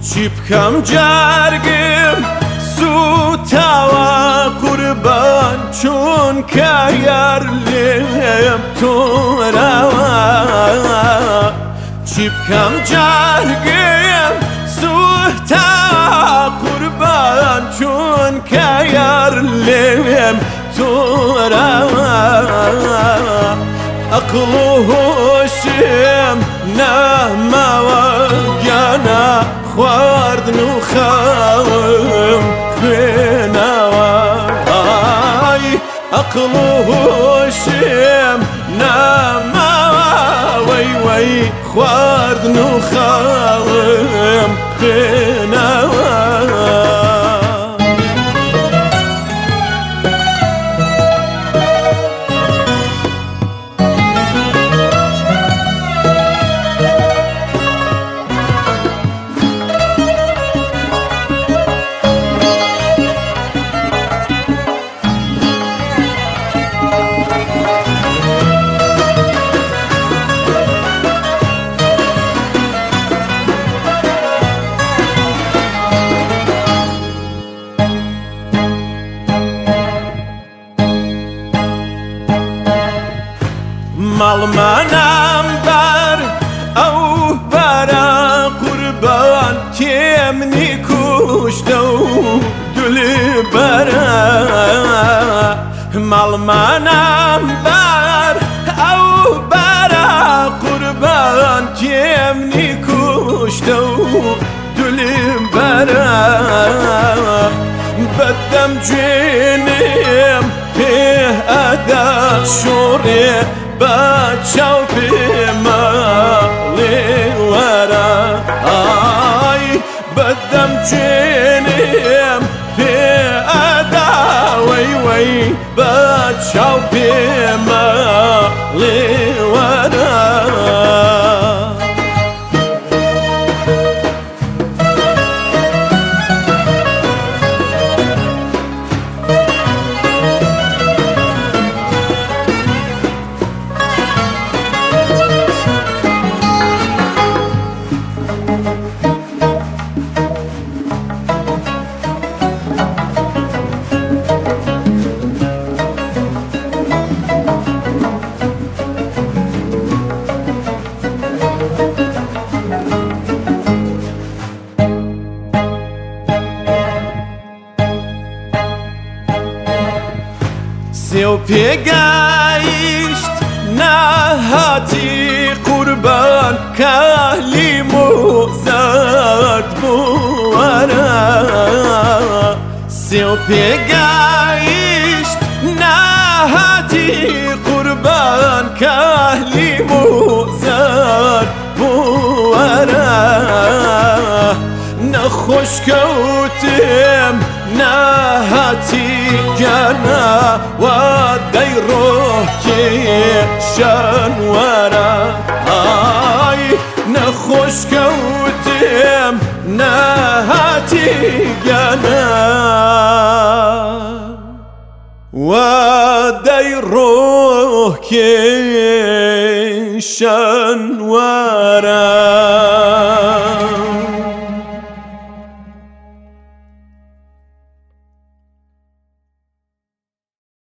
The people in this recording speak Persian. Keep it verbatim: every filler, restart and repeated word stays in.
چی بکەم جارگم سوتاوە قوربان چونکە یار لێم تۆراوە چی بکەم جارگم سوتاوە قوربان چونکە یار لێم تۆراوە عەقڵ و هۆشم نەماوە گیانە خواردن و خاوم خوێناوە عەقڵ و هۆشم نەماوە وەی وەی خواردن و خاوم خوێناوە ماڵمانام بەر ئەو بارە قوربان کێمنی کوشتە و دولبەرە ماڵمانام بەر ئەو بارە قوربان کێمنی کوشتە و دولبەرە بەدەم گوێنێم پێ ئەدا شۆڕێ با چاو پێمەڵێ وەرە ئای بەدەم گوێنێم پێ ئەدا وەی وەی با چاو پێمەڵێ وەرە سێو پێگایشت ناهاتی قوربان کالیم و زەرد بوو وەرە سێو پێگایشت ناهاتی قوربان کالیم و زەرد بوو وەرە نەخۆشکەوتم ناهاتی گیانە وا دەی ڕۆکێشان وەرە ئای نەخۆشکەوتم ناهاتی گیانە وا دەی ڕۆکێشان وەرە